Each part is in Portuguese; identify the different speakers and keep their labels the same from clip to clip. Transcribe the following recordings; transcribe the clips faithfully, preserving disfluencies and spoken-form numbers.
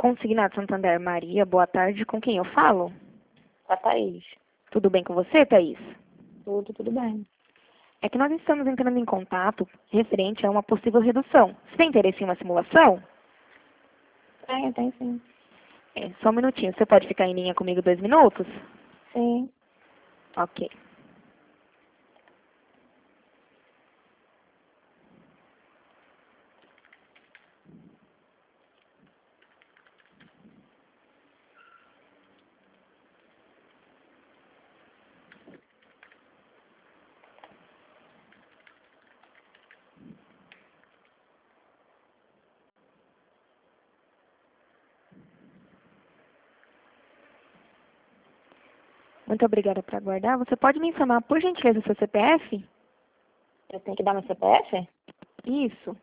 Speaker 1: Consignado Santander Maria, boa tarde. Com quem eu falo?
Speaker 2: Com a Thaís.
Speaker 1: Tudo bem com você, Thaís?
Speaker 2: Tudo, tudo bem.
Speaker 1: É que nós estamos entrando em contato referente a uma possível redução. Você tem interesse em uma simulação?
Speaker 2: Tem, tem sim.
Speaker 1: É, só um minutinho. Você pode ficar em linha comigo dois minutos?
Speaker 2: Sim.
Speaker 1: Ok. Muito obrigada por aguardar. Você pode me informar, por gentileza, o seu C P F?
Speaker 2: Eu tenho que dar meu C P F?
Speaker 1: Isso.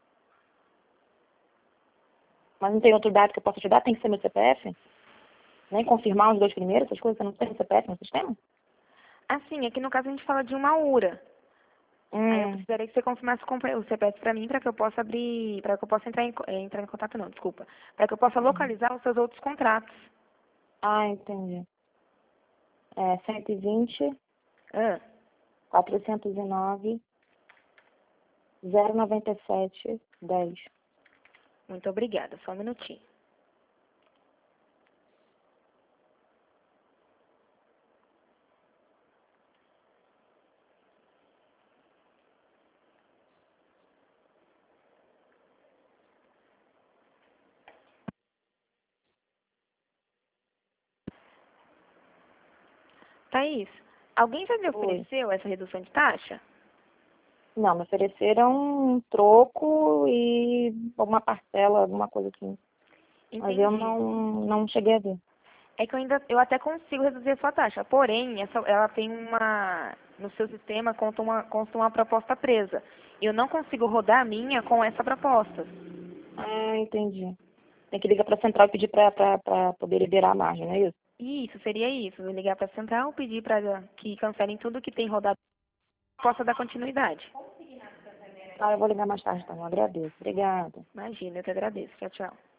Speaker 2: Mas não tem outro dado que eu possa te dar? Tem que ser meu C P F? Nem confirmar os dois primeiros? Essas coisas, você não tem C P F no sistema?
Speaker 1: Assim, aqui no caso a gente fala de uma U R A. Aí eu
Speaker 2: Hum.
Speaker 1: precisaria que você confirmasse o C P F para mim para que eu possa abrir, para que eu possa entrar em, eh, entrar em contato não, desculpa. Para que eu possa localizar os seus outros contratos.
Speaker 2: Ah, entendi. É cento e vinte,
Speaker 1: Ah,
Speaker 2: quatrocentos e nove, zero noventa e sete, dez.
Speaker 1: muito obrigada. Só um minutinho. Thaís, alguém já lhe
Speaker 2: Oi.
Speaker 1: ofereceu essa redução de taxa?
Speaker 2: Não, me ofereceram um troco e uma parcela, alguma coisa assim. Mas eu
Speaker 1: Entendi.
Speaker 2: não, não cheguei a ver.
Speaker 1: É que eu ainda, eu até consigo reduzir a sua taxa, porém, essa, ela tem uma, no seu sistema consta uma, consta uma proposta presa. Eu não consigo rodar a minha com essa proposta.
Speaker 2: Ah, entendi. Tem que ligar para a central e pedir para poder liberar a margem, não é isso?
Speaker 1: Isso, seria isso. Eu ligar para a central, pedir para que cancelem tudo que tem rodado, possa dar continuidade.
Speaker 2: Ah, eu vou ligar mais tarde, então. Eu agradeço. Obrigada.
Speaker 1: Imagina, eu te agradeço. Tchau, tchau.